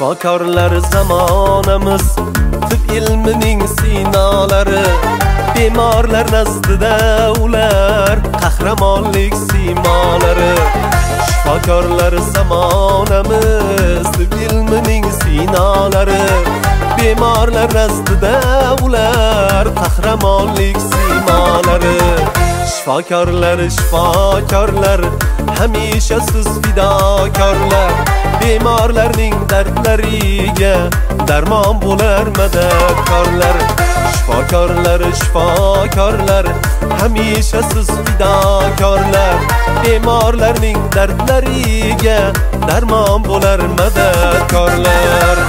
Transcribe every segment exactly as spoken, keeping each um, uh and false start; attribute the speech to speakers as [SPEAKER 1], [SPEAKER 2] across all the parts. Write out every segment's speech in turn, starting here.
[SPEAKER 1] Shifokorlar zamonamiz tib ilmining sinolari, bemorlar nazdida ular qahramonlik simolari. Shifokorlar zamonamiz tib ilmining sinolari, bemorlar nazdida ular qahramonlik simolari. Shifokorlar shifokorlar hamisha siz fidokorlar, bemorlarning dardlariga darmon bo'lar madadkorlar. Shifokorlar shifokorlar hamisha siz fidokorlar, bemorlarning dardlariga darmon bo'lar madadkorlar.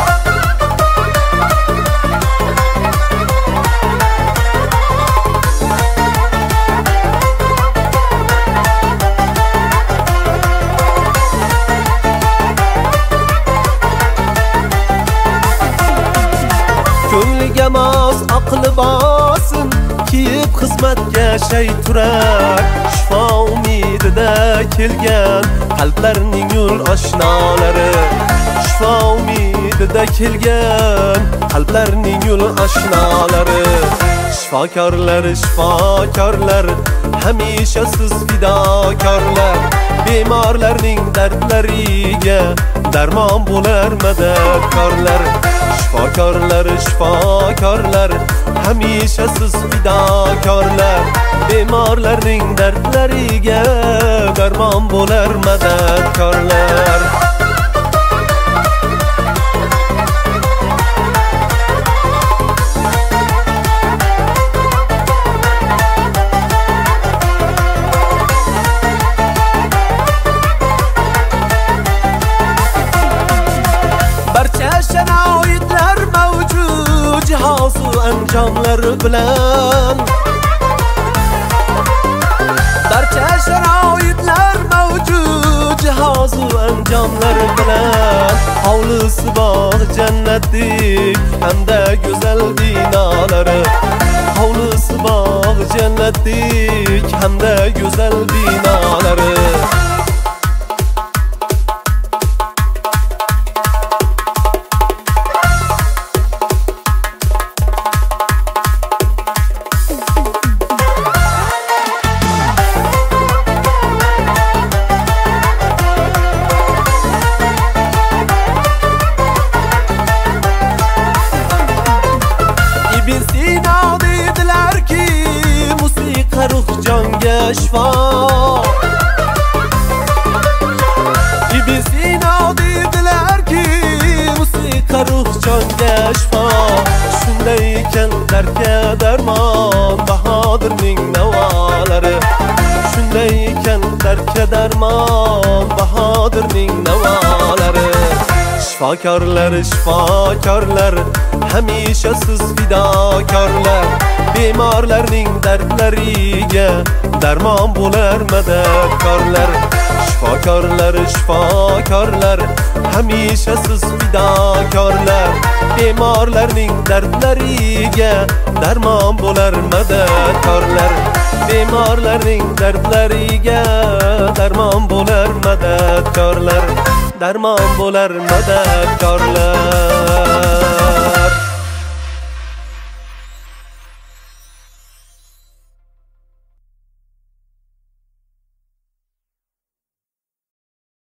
[SPEAKER 1] Ko'ngliga mos aqli bosin, kiyib xizmatga shay turar. Shifo umidida kelgan qalblarning yo'l oshnolari, shifo umidida kelgan qalblarning yo'l oshnolari. Shifokorlar shifokorlar hamisha siz fidokorlar, bemorlarning dardlariga darmon bo'lar madadkorlar. Shifokorlar shifokorlar hamisha siz fidokorlar, bemorlarning dardlariga darmon bo'lar madadkorlar. Barcha sharoitlar mavjud jihozu anjomlar bilan, barcha sharoitlar mavjud jihozu anjomlar bilan. Hovlisi bor jannatdek hamda go'zal binolari, hovlisi bor jannatdek hamda go'zal binolari. Ibn Sino dedilarki, musiqa ruh jonga shifo. Ibn Sino dedilarki, musiqa ruh jonga shifo. Shunday ekan dardga darmon Bahodirning navolari, shunday ekan dardga darmon Bahodirning navolari. Shifokorlar shifokorlar hamisha siz fidokorlar, bemorlarning dardlariga darmon bo'lar madadkorlar. Shifokorlar shifokorlar hamisha siz fidokorlar, bemorlarning dardlariga darmon bo'lar madadkorlar. Bemorlarning dardlariga darmon bo'lar madadkorlar, darmon bo'lar madadkorlar.